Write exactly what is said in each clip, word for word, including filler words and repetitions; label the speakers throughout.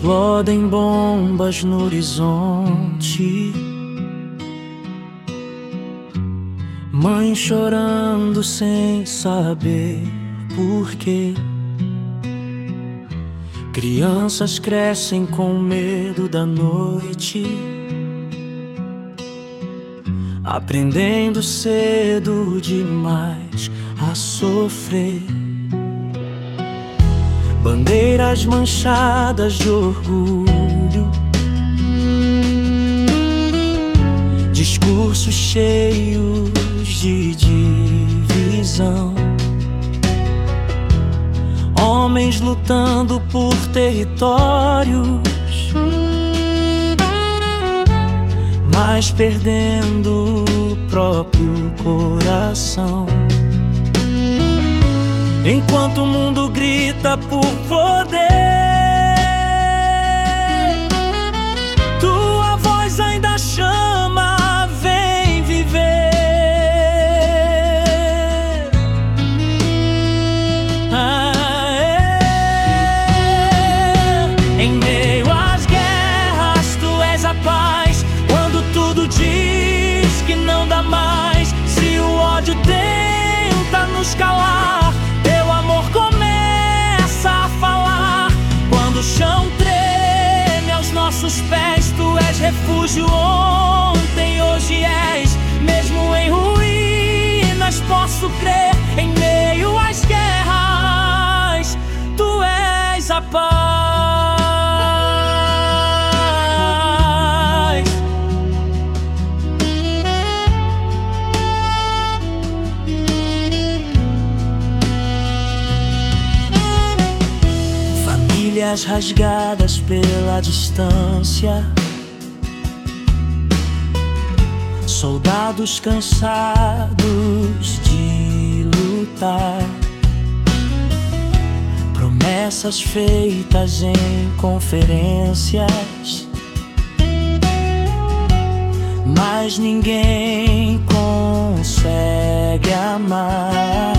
Speaker 1: explodem bombas no horizonte. Mãe chorando sem saber porquê. Crianças crescem com medo da noite, aprendendo cedo demais a sofrer. Bandeiras manchadas de orgulho, discursos cheios de divisão, homens lutando por territórios, mas perdendo o próprio coração. Enquanto o mundo grita por poder, tua voz ainda chama, vem viver. Ah, é. Em meio às guerras, tu és a paz. Quando tudo diz que não dá mais, se o ódio tenta nos calar, o chão treme aos nossos pés. Tu és refúgio ontem, hoje és. Mesmo em ruínas posso crer. Em meio às guerras, tu és a paz. Famílias rasgadas pela distância, soldados cansados de lutar, promessas feitas em conferências, mas ninguém consegue amar.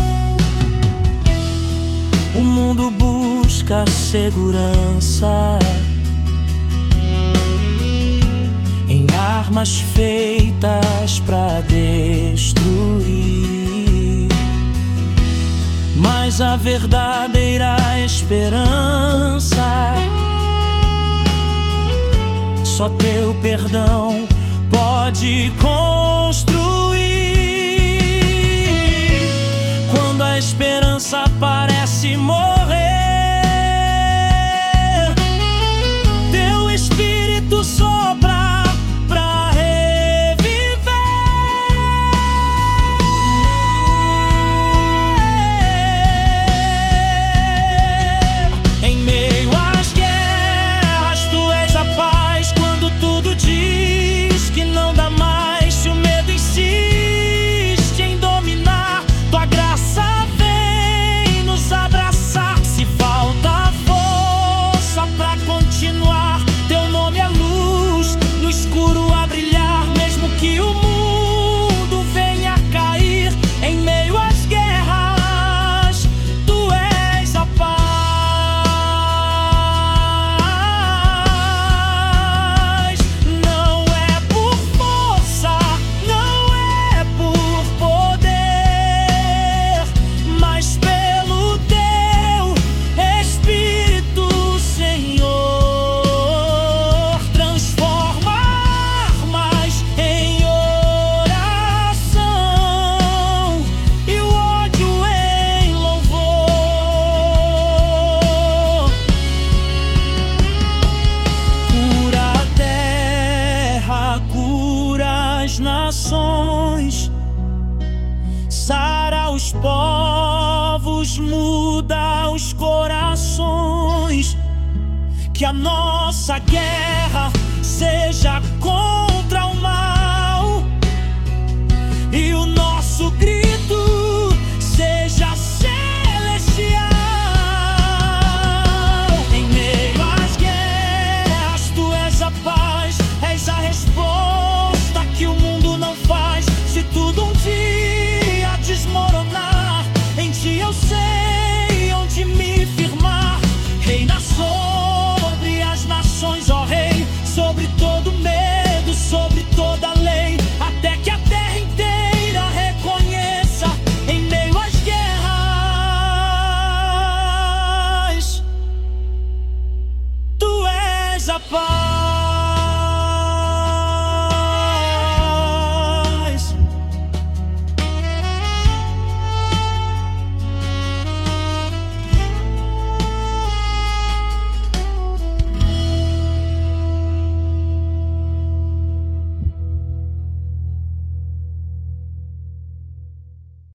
Speaker 1: O mundo busca segurança em armas feitas pra destruir, mas a verdadeira esperança só teu perdão pode construir. Quando a esperança parece morrer, teu Espírito sopra pra reviver. Em meio às guerras, tu és a paz. Quando tudo diz que não dá mais, se o medo insiste em dominar, tua graça vem nos abraçar. Se falta força pra continuar, teu nome é luz no escuro a brilhar. Mesmo que o mundo venha a cair, em meio às guerras, tu és a paz. Não é por força, não é por poder, mas pelo teu Espírito, Senhor. Transforma armas em oração e o ódio em louvor. Cura a terra, cura as nações, sara os povos, muda os corações. Que a nossa guerra seja contra o mal e o nosso grito seja celestial. Em meio às guerras, tu és a paz, és a resposta que o mundo não faz. Se tudo um dia desmoronar, em ti eu sei onde me firmar. Reina sobre as nações. és a paz.